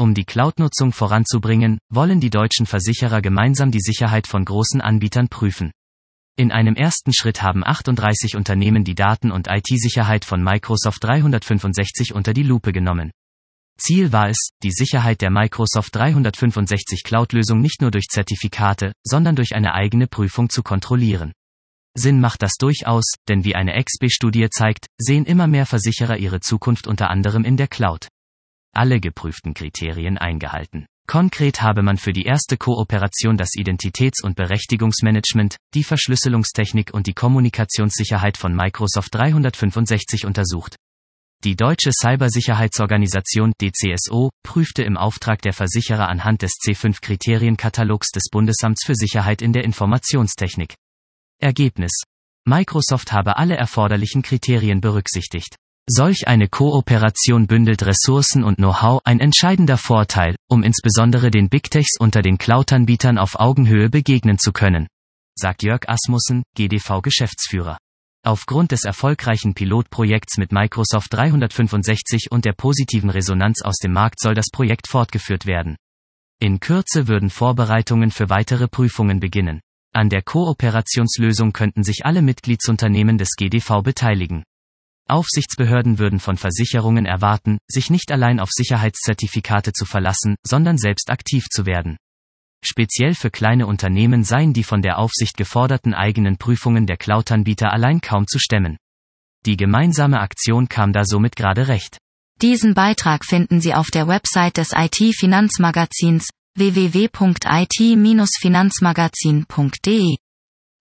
Um die Cloud-Nutzung voranzubringen, wollen die deutschen Versicherer gemeinsam die Sicherheit von großen Anbietern prüfen. In einem ersten Schritt haben 38 Unternehmen die Daten- und IT-Sicherheit von Microsoft 365 unter die Lupe genommen. Ziel war es, die Sicherheit der Microsoft 365 Cloud-Lösung nicht nur durch Zertifikate, sondern durch eine eigene Prüfung zu kontrollieren. Sinn macht das durchaus, denn wie eine XP-Studie zeigt, sehen immer mehr Versicherer ihre Zukunft unter anderem in der Cloud. Alle geprüften Kriterien eingehalten. Konkret habe man für die erste Kooperation das Identitäts- und Berechtigungsmanagement, die Verschlüsselungstechnik und die Kommunikationssicherheit von Microsoft 365 untersucht. Die Deutsche Cybersicherheitsorganisation DCSO prüfte im Auftrag der Versicherer anhand des C5-Kriterienkatalogs des Bundesamts für Sicherheit in der Informationstechnik. Ergebnis: Microsoft habe alle erforderlichen Kriterien berücksichtigt. Solch eine Kooperation bündelt Ressourcen und Know-how, ein entscheidender Vorteil, um insbesondere den Big Techs unter den Cloud-Anbietern auf Augenhöhe begegnen zu können, sagt Jörg Asmussen, GDV-Geschäftsführer. Aufgrund des erfolgreichen Pilotprojekts mit Microsoft 365 und der positiven Resonanz aus dem Markt soll das Projekt fortgeführt werden. In Kürze würden Vorbereitungen für weitere Prüfungen beginnen. An der Kooperationslösung könnten sich alle Mitgliedsunternehmen des GDV beteiligen. Aufsichtsbehörden würden von Versicherungen erwarten, sich nicht allein auf Sicherheitszertifikate zu verlassen, sondern selbst aktiv zu werden. Speziell für kleine Unternehmen seien die von der Aufsicht geforderten eigenen Prüfungen der Cloud-Anbieter allein kaum zu stemmen. Die gemeinsame Aktion kam da somit gerade recht. Diesen Beitrag finden Sie auf der Website des IT-Finanzmagazins www.it-finanzmagazin.de.